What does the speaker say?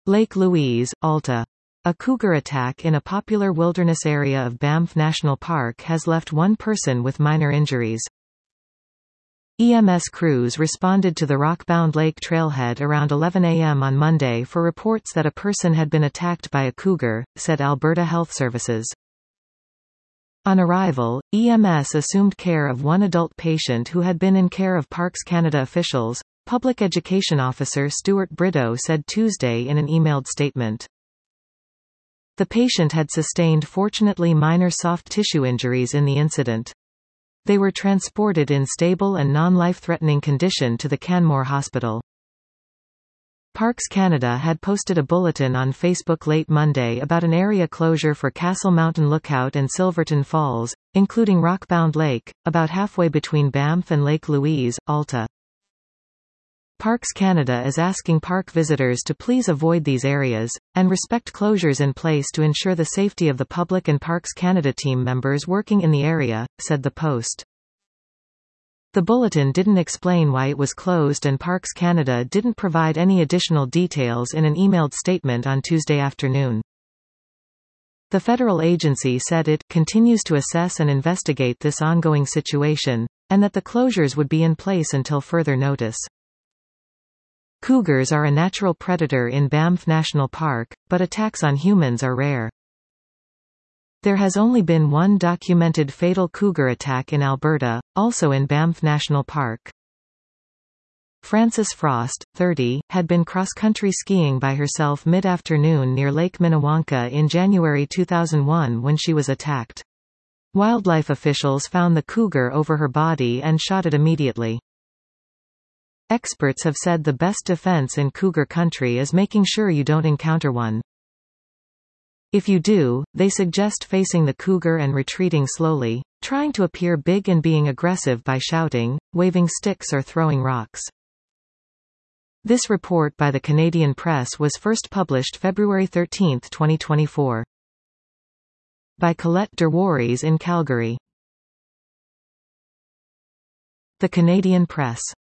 Lake Louise, Alta. A cougar attack in a popular wilderness area of Banff National Park has left one person with minor injuries. EMS crews responded to the Rockbound Lake trailhead around 11 a.m. on Monday for reports that a person had been attacked by a cougar, said Alberta Health Services. On arrival, EMS assumed care of one adult patient who had been in care of Parks Canada officials, Public Education Officer Stuart Brideau said Tuesday in an emailed statement. The patient had sustained fortunately minor soft tissue injuries in the incident. They were transported in stable and non-life-threatening condition to the Canmore Hospital. Parks Canada had posted a bulletin on Facebook late Monday about an area closure for Castle Mountain Lookout and Silverton Falls, including Rockbound Lake, about halfway between Banff and Lake Louise, Alta. Parks Canada is asking park visitors to please avoid these areas, and respect closures in place to ensure the safety of the public and Parks Canada team members working in the area, said the post. The bulletin didn't explain why it was closed, and Parks Canada didn't provide any additional details in an emailed statement on Tuesday afternoon. The federal agency said it continues to assess and investigate this ongoing situation, and that the closures would be in place until further notice. Cougars are a natural predator in Banff National Park, but attacks on humans are rare. There has only been one documented fatal cougar attack in Alberta, also in Banff National Park. Frances Frost, 30, had been cross-country skiing by herself mid-afternoon near Lake Minnewanka in January 2001 when she was attacked. Wildlife officials found the cougar over her body and shot it immediately. Experts have said the best defense in cougar country is making sure you don't encounter one. If you do, they suggest facing the cougar and retreating slowly, trying to appear big and being aggressive by shouting, waving sticks or throwing rocks. This report by the Canadian Press was first published February 13, 2024. By Colette Derwaries in Calgary. The Canadian Press.